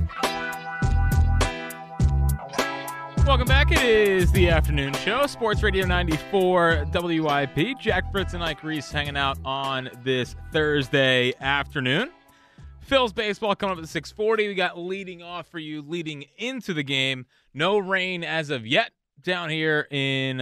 Welcome back. It is the afternoon show. Sports Radio 94 WIP. Jack Fritz and Ike Reese hanging out on this Thursday afternoon. Phil's baseball coming up at 6:40. We got leading off for you leading into the game. No rain as of yet down here in,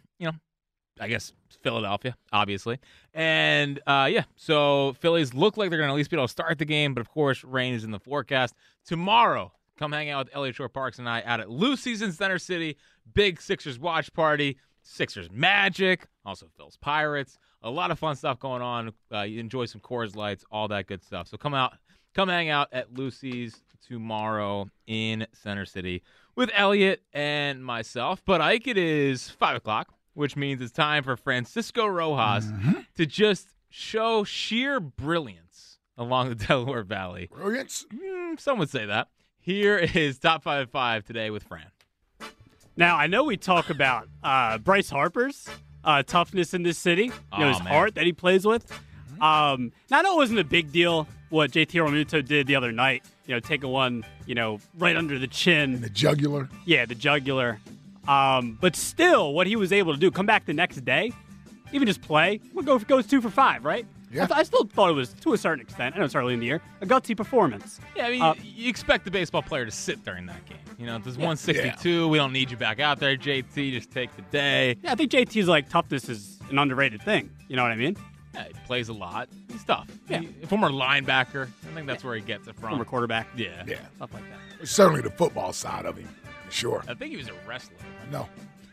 I guess Philadelphia, obviously. And, so Phillies look like they're going to at least be able to start the game, but, of course, rain is in the forecast. Tomorrow, come hang out with Elliott Shore Parks and I out at Lucy's in Center City. Big Sixers watch party. Sixers Magic. Also Phil's Pirates. A lot of fun stuff going on. You enjoy some Coors Lights, all that good stuff. So come hang out at Lucy's tomorrow in Center City with Elliott and myself. But Ike, it is 5 o'clock, which means it's time for Francisco Rojas to just show sheer brilliance along the Delaware Valley. Brilliance? Some would say that. Here is Top 5 at 5 today with Fran. Now, I know we talk about Bryce Harper's toughness in this city, his heart that he plays with. Now, I know it wasn't a big deal what JT Realmuto did the other night, taking one, right under the chin. The jugular? Yeah, the jugular. But still, what he was able to do, come back the next day, even just play, goes 2 for 5, right? Yeah. I still thought it was, to a certain extent, I know it's early in the year, a gutsy performance. Yeah, I mean, you expect the baseball player to sit during that game. There's 162. We don't need you back out there, JT. Just take the day. Yeah, I think JT's toughness is an underrated thing. You know what I mean? Yeah, he plays a lot. He's tough. Yeah. Former linebacker. I think that's where he gets it from. Former quarterback. Yeah. Yeah. Stuff like that. Certainly the football side of him, for sure. I think he was a wrestler. No.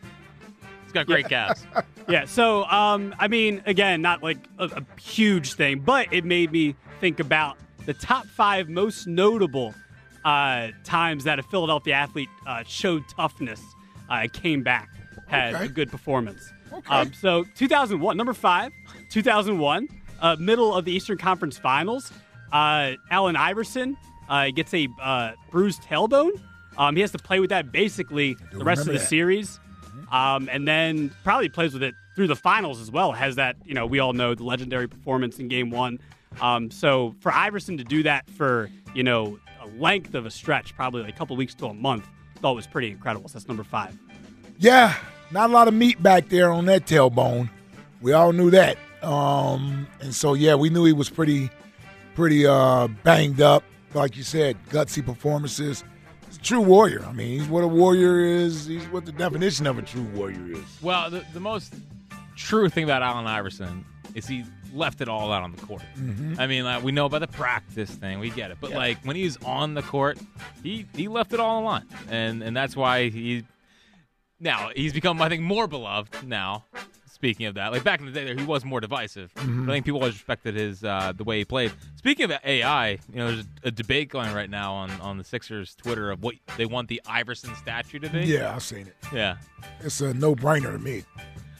He's got great calves. Yeah, so, again, not a huge thing, but it made me think about the top 5 most notable times that a Philadelphia athlete showed toughness, came back, had a good performance. Okay. So 2001, number 5, 2001, middle of the Eastern Conference Finals, Allen Iverson gets a bruised tailbone. He has to play with that basically the rest of the series. And then probably plays with it through the finals as well. Has that, we all know the legendary performance in Game 1. So for Iverson to do that for, a length of a stretch, probably a couple weeks to a month, I thought was pretty incredible. So that's number 5. Yeah, not a lot of meat back there on that tailbone. We all knew that. And so, we knew he was pretty banged up. Like you said, gutsy performances. He's a true warrior. I mean, he's what a warrior is. He's what the definition of a true warrior is. Well, the most true thing about Allen Iverson is he left it all out on the court. I mean, we know about the practice thing. We get it. But, when he's on the court, he left it all on the line. And that's why he's become, I think, more beloved now. Speaking of that, back in the day, he was more divisive. But I think people always respected his the way he played. Speaking of AI, there's a debate going right now on the Sixers Twitter of what they want the Iverson statue to be. Yeah, I've seen it. Yeah, it's a no-brainer to me.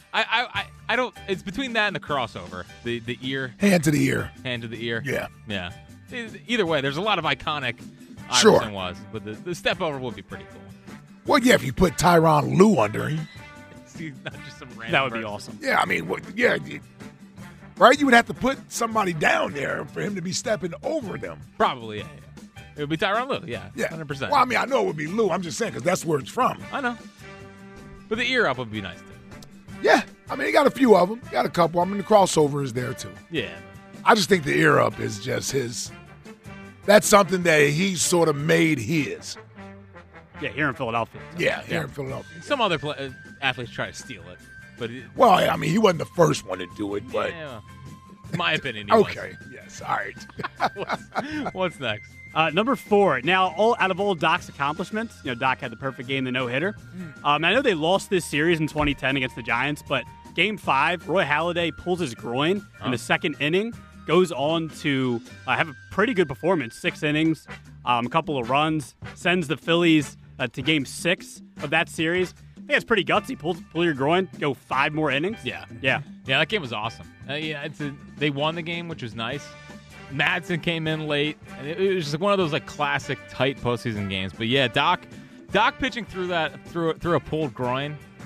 I don't. It's between that and the crossover, the ear, hand to the ear. Yeah. Either way, there's a lot of iconic Iverson was, but the step over would be pretty cool. Well, yeah, if you put Tyronn Lue under him. Not just some random that would be person. awesome. Yeah, I mean, right? You would have to put somebody down there for him to be stepping over them. Probably, yeah. It would be Tyronn Lue, yeah, 100%. Well, I mean, I know it would be Lue. I'm just saying because that's where it's from. I know. But the ear up would be nice, too. Yeah, I mean, he got a few of them. Got a couple. I mean, the crossover is there, too. Yeah. I just think the ear up is just his. That's something that he sort of made his. Yeah, here in Philadelphia. Yeah, here in Philadelphia. Some other athletes try to steal it, but well, I mean, he wasn't the first one to do it, but in my opinion, okay, yes, all right. What's next? Number 4. Now, out of all Doc's accomplishments, Doc had the perfect game, the no-hitter. I know they lost this series in 2010 against the Giants, but Game 5, Roy Halladay pulls his groin in the second inning, goes on to have a pretty good performance, 6 innings, a couple of runs, sends the Phillies to Game 6 of that series. I think that's pretty gutsy. Pull your groin, go 5 more innings. Yeah, that game was awesome. They won the game, which was nice. Madsen came in late, and it was just one of those classic tight postseason games. But yeah, Doc pitching through a pulled groin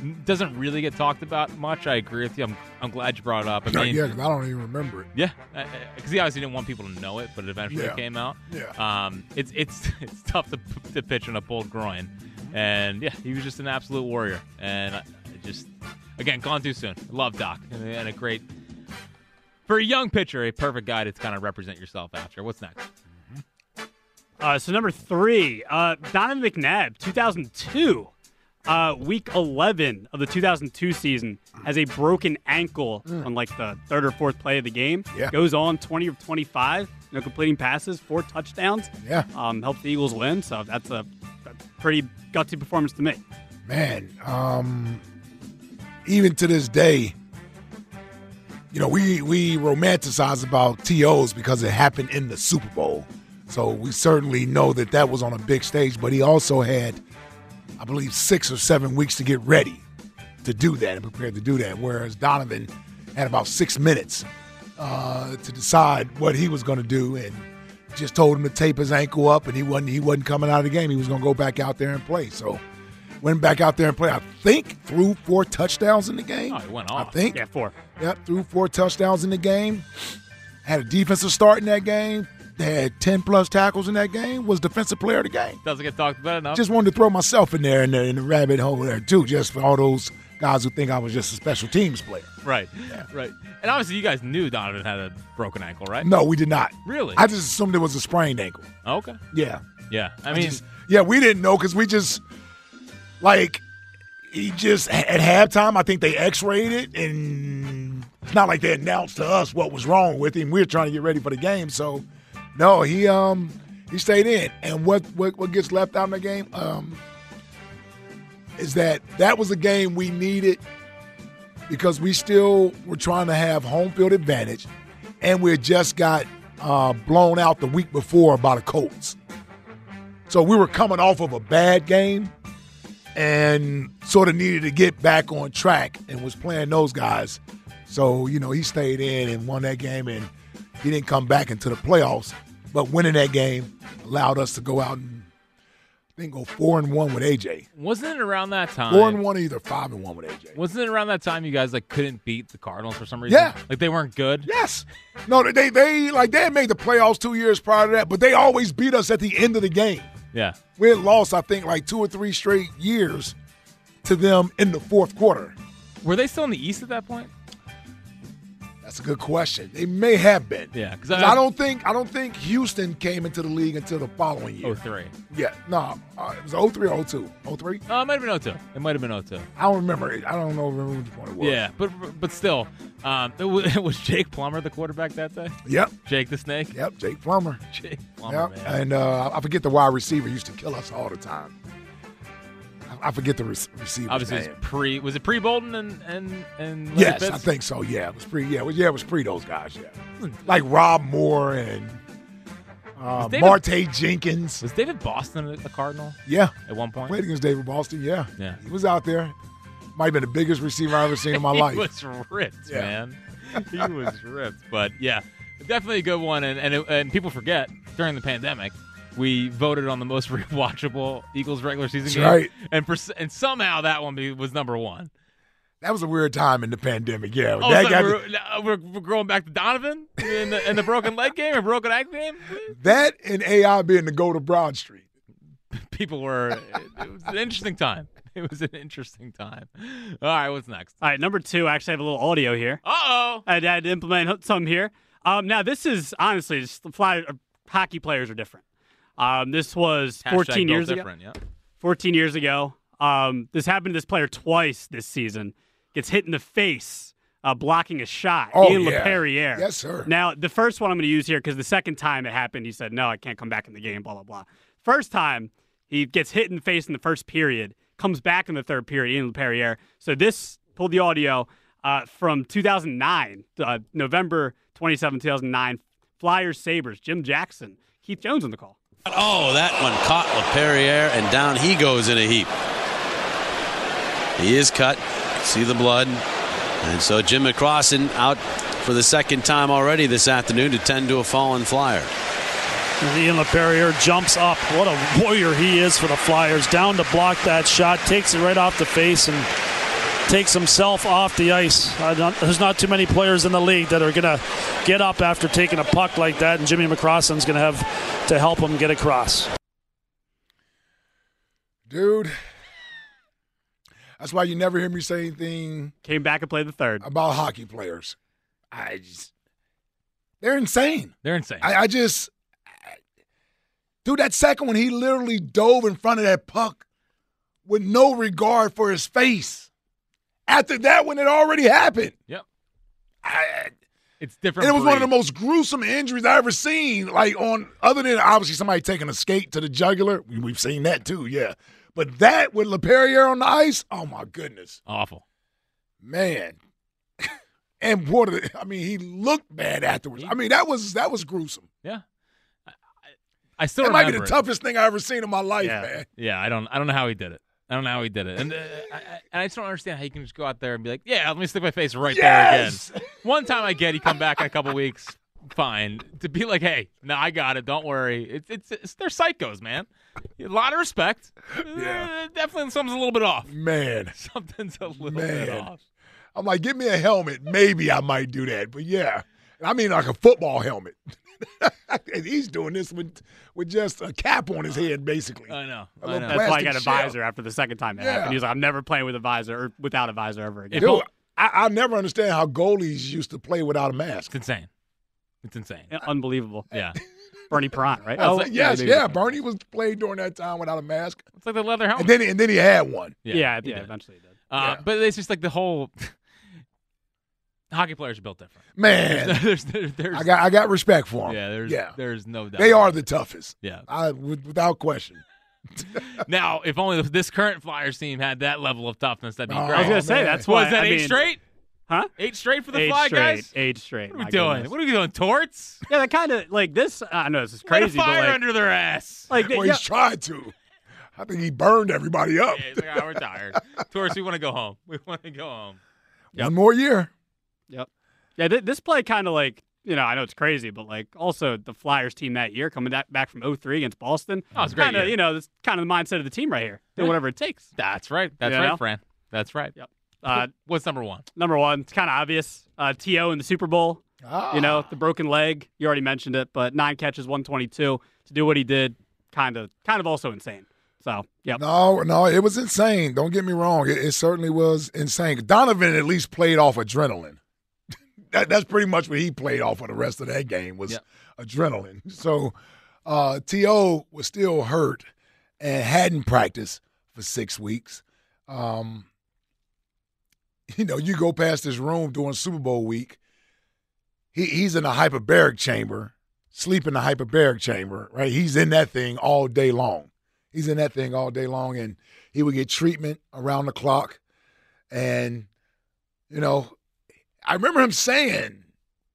doesn't really get talked about much. I agree with you. I'm glad you brought it up. Yeah, because I don't even remember it. Yeah, because he obviously didn't want people to know it, but eventually it came out. Yeah. It's tough to pitch on a pulled groin, and yeah, he was just an absolute warrior, and again, gone too soon. Love Doc, and a great, for a young pitcher, a perfect guy to kind of represent yourself after. What's next? So number 3, Donovan McNabb, 2002. Week 11 of the 2002 season has a broken ankle on like the third or fourth play of the game. Yeah. Goes on 20 of 25, completing passes, 4 touchdowns. Yeah. Helped the Eagles win, so that's a pretty gutsy performance to me. Man, even to this day, we romanticize about TOs because it happened in the Super Bowl. So we certainly know that was on a big stage, but he also had, I believe, 6 or 7 weeks to get ready to do that and prepared to do that, whereas Donovan had about 6 minutes to decide what he was going to do, and just told him to tape his ankle up, and he wasn't coming out of the game. He was going to go back out there and play. So went back out there and played. I think threw 4 touchdowns in the game. Oh, he went off. I think. Yeah, 4. Yep, threw 4 touchdowns in the game. Had a defensive start in that game. They had 10-plus tackles in that game, was defensive player of the game. Doesn't get talked about enough. Just wanted to throw myself in there in the rabbit hole there, too, just for all those guys who think I was just a special teams player. Right, right. And obviously you guys knew Donovan had a broken ankle, right? No, we did not. Really? I just assumed it was a sprained ankle. Okay. Yeah. Yeah. I mean, we didn't know because we just, he just, at halftime, I think they x-rayed it, and it's not like they announced to us what was wrong with him. We were trying to get ready for the game, so... No, he stayed in, and what gets left out in the game is that was a game we needed because we still were trying to have home field advantage, and we had just got blown out the week before by the Colts. So we were coming off of a bad game and sort of needed to get back on track and was playing those guys. So, he stayed in and won that game, and he didn't come back into the playoffs, but winning that game allowed us to go out and I think go 4-1 with AJ. Wasn't it around that time? 4-1 or either 5-1 with AJ. Wasn't it around that time you guys couldn't beat the Cardinals for some reason? Yeah, they weren't good. Yes, no, they had made the playoffs 2 years prior to that, but they always beat us at the end of the game. Yeah, we had lost I think 2 or 3 straight years to them in the fourth quarter. Were they still in the East at that point? That's a good question. They may have been. Yeah, because I don't think Houston came into the league until the following year. 03. Yeah, no, it was 03 or 02. 03? It might have been 02. It might have been 02. I don't remember it. I don't know which one it was. Yeah, but still, was Jake Plummer the quarterback that day? Yep. Jake the Snake. Yep, Jake Plummer. Jake Plummer, yep. man. And I forget the wide receiver used to kill us all the time. I forget the receiver. Obviously, was it pre-Bolden and Larry yes, Fitz? I think so. Yeah, it was pre. Yeah, it was pre those guys. Yeah, like Rob Moore and Marte Jenkins. Was David Boston a Cardinal? Yeah, at one point played against David Boston. Yeah, he was out there. Might have been the biggest receiver I've ever seen in my life. He was ripped, man. He was ripped. But yeah, definitely a good one. And people forget during the pandemic, we voted on the most rewatchable Eagles regular season game. Right. And somehow that one was number 1. That was a weird time in the pandemic, yeah. We're going back to Donovan in the broken leg game or broken ankle game? That and AI being the go to Broad Street. People were – it was an interesting time. It was an interesting time. All right, what's next? All right, number 2, I actually have a little audio here. Uh-oh. I had to implement some here. Now, this is honestly just hockey players are different. This was 14 years ago. Yeah. 14 years ago. This happened to this player twice this season. Gets hit in the face blocking a shot. Ian LePerriere. Yes, sir. Now, the first one I'm going to use here because the second time it happened, he said, no, I can't come back in the game, blah, blah, blah. First time, he gets hit in the face in the first period, comes back in the third period, Ian LePerriere. So this pulled the audio from 2009, November 27, 2009, Flyers-Sabres, Jim Jackson, Keith Jones on the call. Oh, that one caught LePerriere, and down he goes in a heap. He is cut. See the blood. And so Jim McCrossin out for the second time already this afternoon to tend to a fallen Flyer. And Ian LePerriere jumps up. What a warrior he is for the Flyers. Down to block that shot. Takes it right off the face and takes himself off the ice. There's not too many players in the league that are going to get up after taking a puck like that, and Jimmy McCrossen's going to have to help him get across. Dude, that's why you never hear me say anything. Came back and played the third. About hockey players. They're insane. They're insane. Dude, that second one, he literally dove in front of that puck with no regard for his face. After that one, it already happened. Yep. It's different. And it was one of the most gruesome injuries I ever seen. Like, other than obviously somebody taking a skate to the jugular. We've seen that too, yeah. But that with LaPerriere on the ice, oh my goodness. Awful. Man. And he looked bad afterwards. I mean, that was gruesome. Yeah. I still that remember might be the toughest thing I ever seen in my life, man. Yeah, I don't know how he did it. And I just don't understand how you can just go out there and be like, yeah, let me stick my face right there again. One time I get, you come back in a couple weeks, fine. To be like, hey, no, I got it. Don't worry. They're psychos, man. A lot of respect. Yeah. Definitely something's a little bit off. Man. Something's a little bit off. I'm like, give me a helmet. Maybe I might do that. But, yeah. I mean, like a football helmet. And he's doing this with just a cap on his head, basically. I know. That's why I got a visor after the second time it happened. He was like, I'm never playing with a visor or without a visor ever again. Dude, I never understand how goalies used to play without a mask. It's insane. Unbelievable. Yeah. Bernie Perrant, right? Yes. Bernie was played during that time without a mask. It's like the leather helmet. And then he had one. Yeah, eventually he did. But it's just like the whole hockey players are built different. Man, there's I got respect for them. There's no doubt. They are the toughest. Yeah, without question. Now, if only this current Flyers team had that level of toughness, that'd be great. I was gonna say that's why. Was that 8 straight? Huh? 8 straight for the Fly guys? 8 straight. What are we doing? Goodness. What are we doing? Torts? Yeah, that kind of like this. I know this is crazy. Light a fire but under their ass. He's tried to. I think he burned everybody up. Yeah, he's like, we're tired. Torts, we want to go home. One more year. Yep. Yeah, this play kind of like, I know it's crazy, but like also the Flyers team that year coming back from 0-3 against Boston. Oh, it's great. That's kind of the mindset of the team right here. Do whatever it takes. That's right. That's right, Fran. That's right. Yep. What's number one? Number one, it's kind of obvious. T.O. in the Super Bowl. The broken leg. You already mentioned it, but 9 catches, 122 to do what he did. Kind of also insane. So, yeah. No, it was insane. Don't get me wrong. It certainly was insane. Donovan at least played off adrenaline. That's pretty much what he played off for the rest of that game was adrenaline. So, T.O. was still hurt and hadn't practiced for 6 weeks. You go past his room during Super Bowl week. He's in a hyperbaric chamber, sleep in the hyperbaric chamber, right? He's in that thing all day long. And he would get treatment around the clock. And, I remember him saying,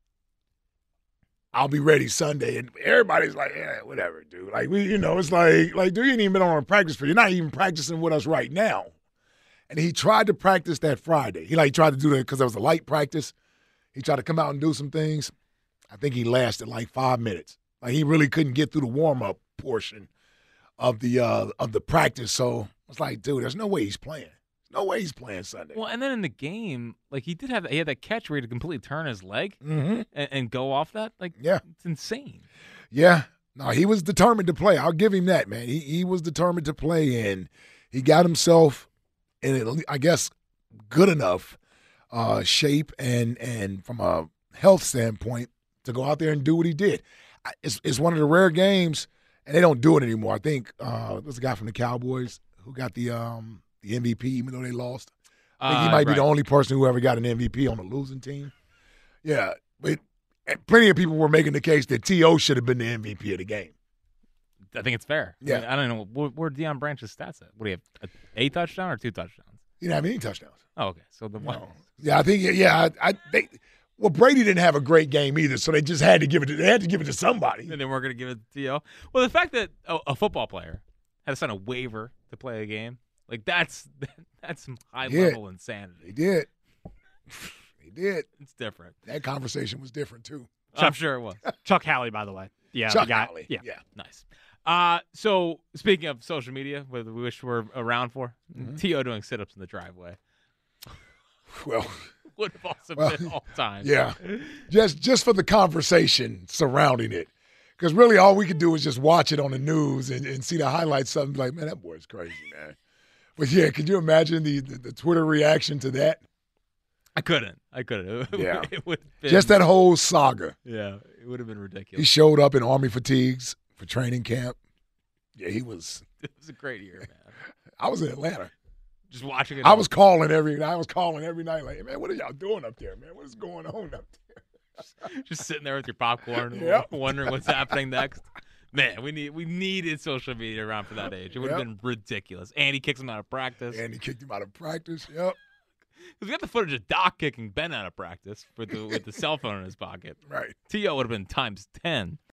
I'll be ready Sunday. And everybody's like, yeah, whatever, dude. Like, it's like, dude, you ain't even been on a practice field. You're not even practicing with us right now. And he tried to practice that Friday. He tried to do that because it was a light practice. He tried to come out and do some things. I think he lasted like 5 minutes. Like, he really couldn't get through the warm-up portion of the practice. So it's like, dude, there's no way he's playing. No way he's playing Sunday. Well, and then in the game, like he had that catch where he had to completely turn his leg and go off that. Like, it's insane. Yeah. No, he was determined to play. I'll give him that, man. He was determined to play, and he got himself in, I guess, good enough shape and from a health standpoint to go out there and do what he did. It's one of the rare games, and they don't do it anymore. I think there's a guy from the Cowboys who got the MVP, even though they lost. I think he might be the only person who ever got an MVP on a losing team. Yeah, but plenty of people were making the case that T.O. should have been the MVP of the game. I think it's fair. Yeah. I don't know. Where Deion Branch's stats at? What do you have, a touchdown or 2 touchdowns? He didn't have any touchdowns. Oh, okay. So the one. No. Yeah, I think, well, Brady didn't have a great game either, so they just had to give it to somebody. And they weren't going to give it to T.O. Well, the fact that a football player had to sign a waiver to play a game, like that's some high-level insanity. He did. It's different. That conversation was different, too. I'm sure it was. Chuck Halley, by the way. Yeah, Chuck Halley. Yeah. Nice. So, speaking of social media, what we wish we were around for, T.O. doing sit-ups in the driveway. Well, would have also been all time. Yeah, just for the conversation surrounding it. Because really all we could do is just watch it on the news and see the highlights, something like, man, that boy's crazy, man. But, yeah, could you imagine the Twitter reaction to that? I couldn't. Yeah. It would have been, Just that whole saga. Yeah, it would have been ridiculous. He showed up in Army fatigues for training camp. Yeah, he was. It was a great year, man. I was in Atlanta. Just watching it. I was calling every night like, man, what are y'all doing up there, man? What is going on up there? Just sitting there with your popcorn, Yep. wondering what's happening next. Man, we needed social media around for that age. It would have been ridiculous. And he kicks him out of practice. And he kicked him out of practice. Yep. We got the footage of Doc kicking Ben out of practice with the cell phone in his pocket. Right. T.O. would have been times 10.